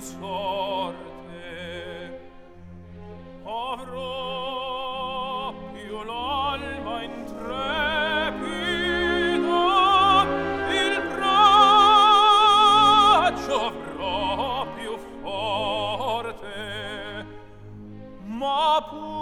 sorte. Avrò più l'alma intrepida, il braccio avrò più forte, ma pur